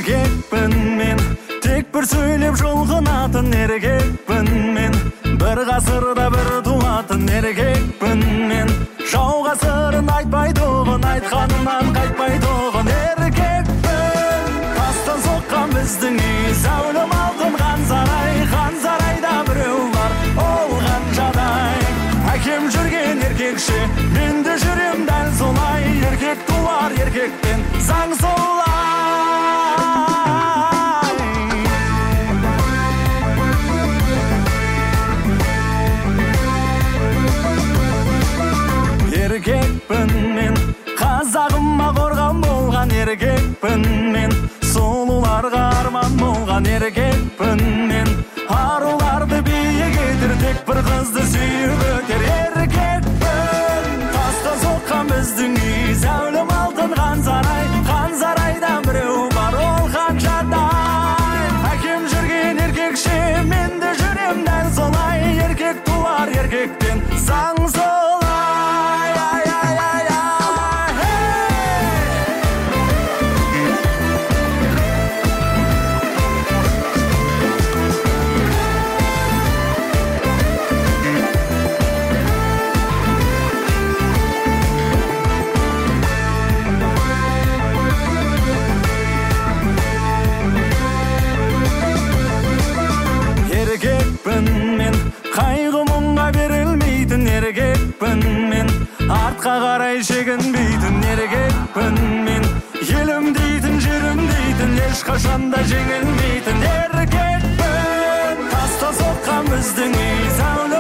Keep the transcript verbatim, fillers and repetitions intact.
Еркекпін мен, тек бір сөйлеп жолғынатын еркекпін мен, бір ғасырда бір туатын еркекпін мен, жауға сырын айтпайтұғын, айтқанынан қайтпайтұғын еркекпін. Тастан соққан біздің үй, зәулім алтын хан сарай, хан сарайда біреу бар, ол қаншадай. Әкем жүрген еркекше, мен де жүрем дәл солай, еркек туар еркектен, заң солай. Еркекпін мен, қазағыма қорған болған еркекпін мен, сұлуларға арман болған еркекпін мен, аруларды биік етер, тек бір қызды сүйіп өтер еркекпін. Тастан соққан біздің үй, зәулім алтын хан сарай, хан сарайда біреу бар, ол қаншадай. Әкем жүрген еркекше, мен де жүрем дәл солай, еркек туар еркектен, заң солай. Еркекпін мен, қайғы мұңға берілмейтін еркекпін мен, артқа қарай шегінбейтін еркекпін мен, елім дейтін жерім дейтін, ешқашанда жеңілмейтін еркекпін. Таста соққан біздің үй,